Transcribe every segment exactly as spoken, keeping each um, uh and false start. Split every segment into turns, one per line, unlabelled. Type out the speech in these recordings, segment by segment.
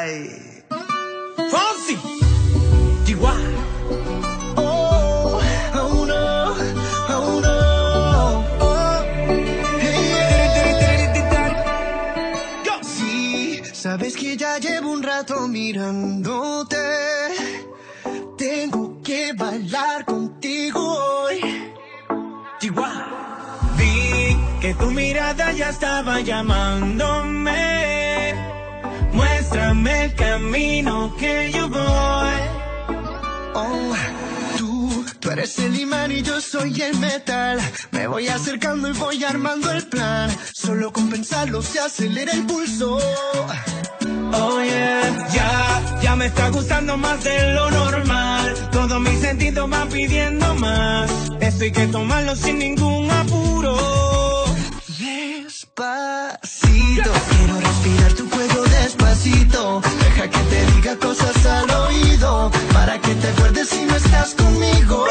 Ay. Fonsi. Chihuahua.
Oh, oh no, oh no, oh. Hey, yeah. Sí, sabes que ya llevo un rato mirándote. Tengo que bailar contigo hoy.
Chihuahua. Vi que tu mirada ya estaba llamándome. Muéstrame el camino que yo voy.
Oh, tú, tú eres el imán y yo soy el metal. Me voy acercando y voy armando el plan. Solo con pensarlo se acelera el pulso.
Oh yeah, ya, ya me está gustando más de lo normal. Todos mis sentidos van pidiendo más. Esto hay que tomarlo sin ningún apuro.
Despacito, quiero respirar tu cuello despacito. Deja que te diga cosas al oído, para que te acuerdes si no estás conmigo.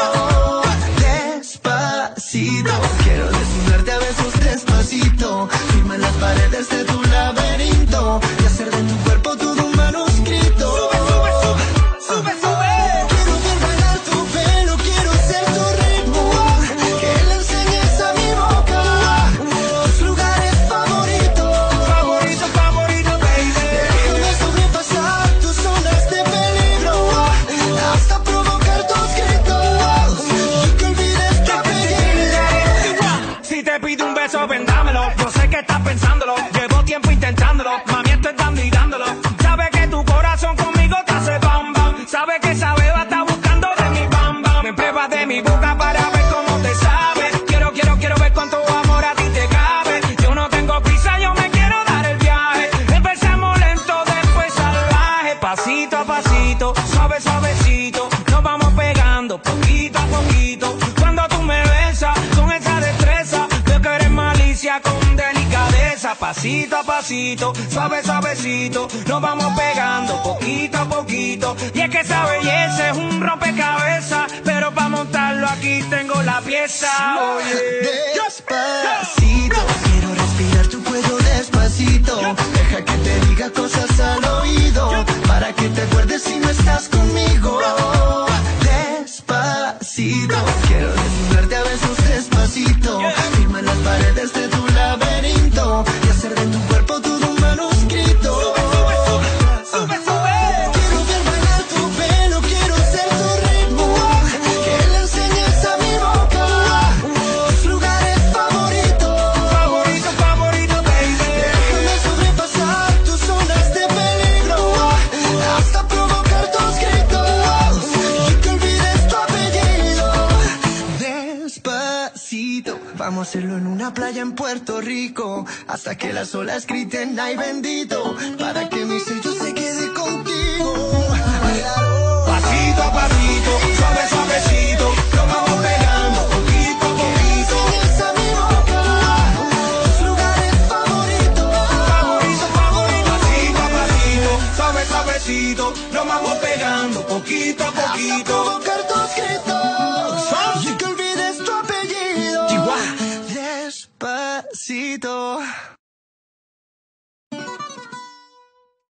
Despacito, quiero desnudarte a besos despacito. Firma en las paredes de tu laberinto y hacer de tu cuerpo todo un manuscrito.
Sube, sube, sube, sube, sube.
Quiero ver bailar tu pelo, quiero ser tu ritmo. Que le enseñes a mi boca tus lugares favoritos.
Favorito, favorito, baby.
Déjame sobrepasar tus zonas de peligro hasta provocar tus gritos y que olvides tu apellido.
Si te pido un beso, vendámelo. Yo sé que estás pensándolo. Llevo tiempo intentándolo. Mami, estoy dando y dándolo. Sabe que tu corazón conmigo te hace bam bam. Sabe que esa beba está buscando de mi bam bam. Me pruebas de mi boca para ver cómo te sabe. Quiero, quiero, quiero ver cuánto amor a ti te cabe. Yo no tengo prisa, yo me quiero dar el viaje. Empezamos lento, después salvaje. Pasito a pasito, suave, suavecito. Nos vamos pegando poquito a poquito. Cuando tú me besas con esa destreza, veo que eres malicia con delicadeza. Pasito a pasito, suave, suavecito. Nos vamos pegando poquito a poquito. Y es que esa belleza es un rompecabezas, pero para montarlo aquí tengo la pieza. Oye.
Despacito, quiero respirar tu cuello despacito. Deja que te diga cosas al oído, para que te acuerdes si no estás conmigo. Despacito, quiero desnudarte a besos despacito. Firma en las paredes de tu laberinto y hacer de tu cuerpo todo un manuscrito.
Sube, sube.
Quiero ver bailar tu pelo, quiero ser tu ritmo. Que le enseñes a mi boca tus lugares favoritos.
Favorito, favorito, baby.
Déjame sobrepasar tus zonas de peligro hasta provocar tus gritos y que olvides tu apellido. Despacito, vamos a hacerlo en una playa en Puerto Rico, hasta que las olas griten ay bendito, para que mi sello se quede contigo.
Pasito a pasito, suave, suavecito. Nos vamos pegando poquito a poquito.
Enseñas a mi boca tus lugares favoritos.
Favorito, favorito. Pasito a pasito, suave, suavecito. Nos vamos pegando poquito a
Hasta
poquito.
provocar tus gritos y que olvides tu apellido.
Chihuahua.
Despacito.